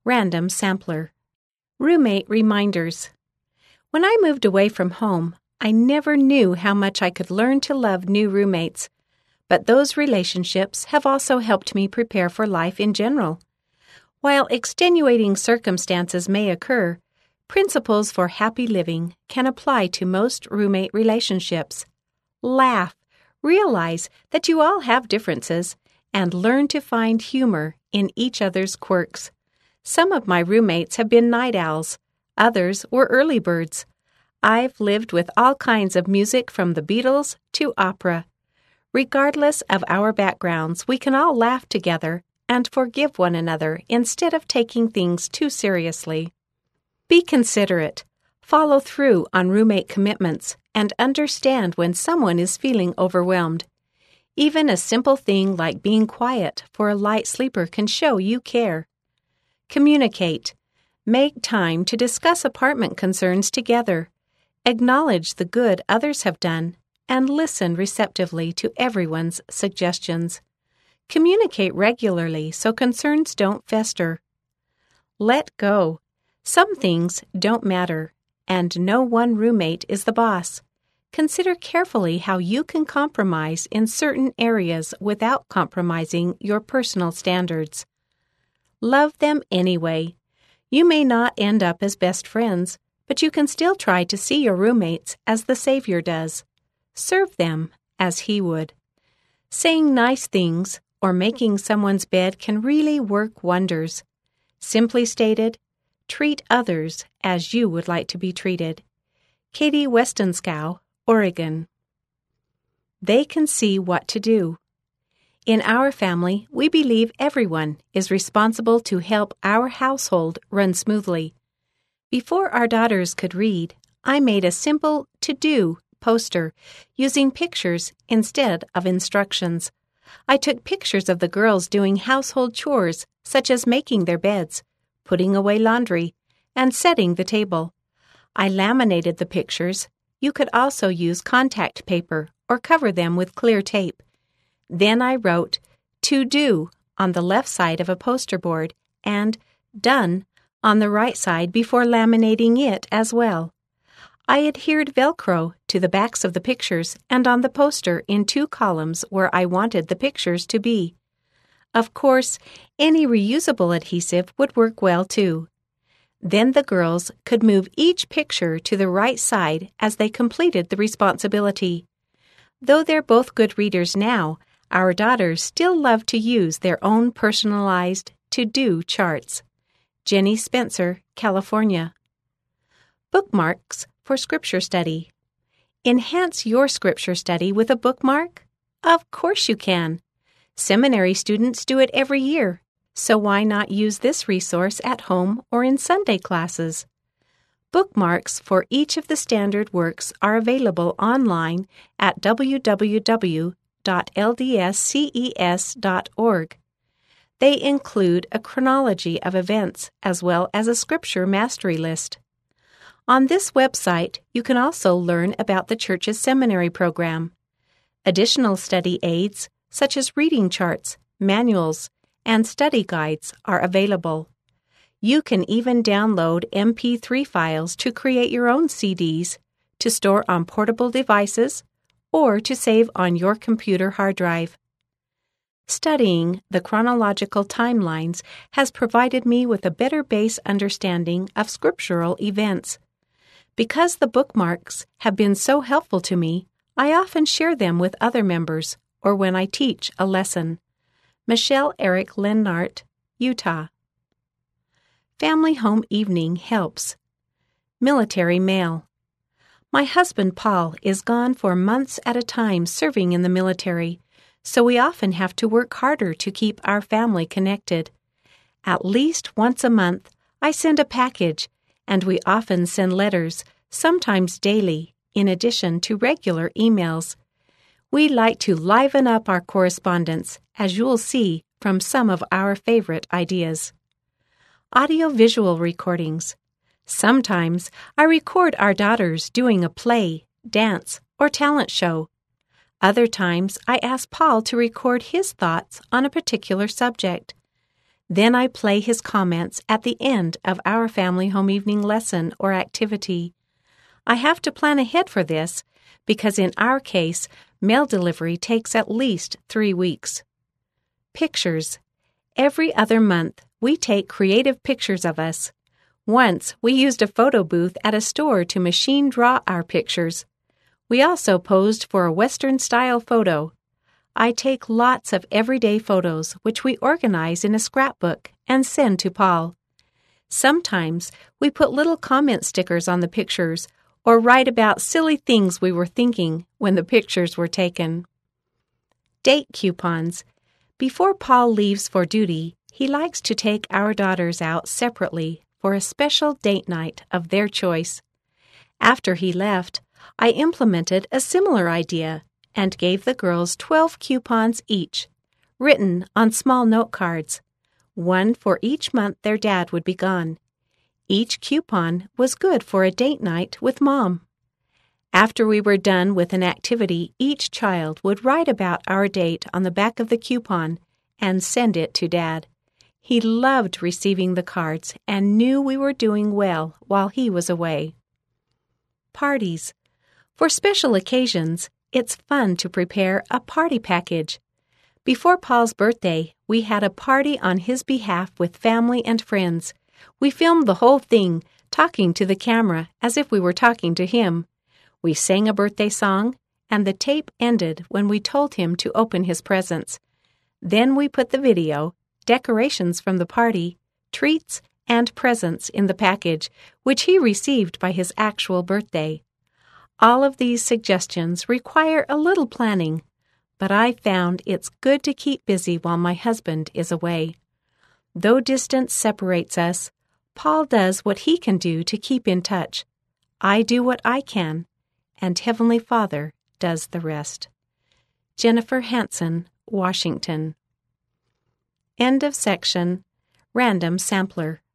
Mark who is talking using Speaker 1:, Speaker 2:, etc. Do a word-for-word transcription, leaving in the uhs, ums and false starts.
Speaker 1: Random Sampler. Roommate Reminders. When I moved away from home, I never knew how much I could learn to love new roommates, but those relationships have also helped me prepare for life in general. While extenuating circumstances may occur, principles for happy living can apply to most roommate relationships. Laugh, realize that you all have differences, and learn to find humor in each other's quirks. Some of my roommates have been night owls. Others were early birds. I've lived with all kinds of music from the Beatles to opera. Regardless of our backgrounds, we can all laugh together and forgive one another instead of taking things too seriously. Be considerate. Follow through on roommate commitments and understand when someone is feeling overwhelmed. Even a simple thing like being quiet for a light sleeper can show you care. Communicate. Make time to discuss apartment concerns together. Acknowledge the good others have done and listen receptively to everyone's suggestions. Communicate regularly so concerns don't fester. Let go. Some things don't matter, and no one roommate is the boss. Consider carefully how you can compromise in certain areas without compromising your personal standards. Love them anyway. You may not end up as best friends, but you can still try to see your roommates as the Savior does. Serve them as He would. Saying nice things or making someone's bed can really work wonders. Simply stated, treat others as you would like to be treated. Katie Westenskow, Oregon. They can see what to do. In our family, we believe everyone is responsible to help our household run smoothly. Before our daughters could read, I made a simple to-do poster using pictures instead of instructions. I took pictures of the girls doing household chores such as making their beds, putting away laundry, and setting the table. I laminated the pictures. You could also use contact paper or cover them with clear tape. Then I wrote "To Do" on the left side of a poster board and "Done" on the right side before laminating it as well. I adhered Velcro to the backs of the pictures and on the poster in two columns where I wanted the pictures to be. Of course, any reusable adhesive would work well too. Then the girls could move each picture to the right side as they completed the responsibility. Though they're both good readers now, our daughters still love to use their own personalized to-do charts. Jenny Spencer, California. Bookmarks for Scripture Study. Enhance your Scripture study with a bookmark? Of course you can. Seminary students do it every year, so why not use this resource at home or in Sunday classes? Bookmarks for each of the standard works are available online at w w w dot l d s c e s dot org. They include a chronology of events as well as a scripture mastery list. On this website, you can also learn about the church's seminary program. Additional study aids, such as reading charts, manuals, and study guides, are available. You can even download M P three files to create your own C Ds, to store on portable devices, or to save on your computer hard drive. Studying the chronological timelines has provided me with a better base understanding of scriptural events. Because the bookmarks have been so helpful to me, I often share them with other members or when I teach a lesson. Michelle Eric Lennart, Utah. Family Home Evening Helps. Military Mail. My husband Paul is gone for months at a time serving in the military, so we often have to work harder to keep our family connected. At least once a month, I send a package, and we often send letters, sometimes daily, in addition to regular emails. We like to liven up our correspondence, as you'll see from some of our favorite ideas. Audio-visual recordings. Sometimes I record our daughters doing a play, dance, or talent show. Other times I ask Paul to record his thoughts on a particular subject. Then I play his comments at the end of our family home evening lesson or activity. I have to plan ahead for this because in our case, mail delivery takes at least three weeks. Pictures. Every other month, we take creative pictures of us. Once, we used a photo booth at a store to machine draw our pictures. We also posed for a Western-style photo. I take lots of everyday photos, which we organize in a scrapbook and send to Paul. Sometimes, we put little comment stickers on the pictures or write about silly things we were thinking when the pictures were taken. Date coupons. Before Paul leaves for duty, he likes to take our daughters out separately for a special date night of their choice. After he left, I implemented a similar idea and gave the girls twelve coupons each, written on small note cards, one for each month their dad would be gone. Each coupon was good for a date night with Mom. After we were done with an activity, each child would write about our date on the back of the coupon and send it to Dad. He loved receiving the cards and knew we were doing well while he was away. Parties. For special occasions, it's fun to prepare a party package. Before Paul's birthday, we had a party on his behalf with family and friends. We filmed the whole thing, talking to the camera as if we were talking to him. We sang a birthday song, and the tape ended when we told him to open his presents. Then we put the video, decorations from the party, treats, and presents in the package, which he received by his actual birthday. All of these suggestions require a little planning, but I found it's good to keep busy while my husband is away. Though distance separates us, Paul does what he can do to keep in touch. I do what I can, and Heavenly Father does the rest. Jennifer Hansen, Washington. End of section. Random Sampler.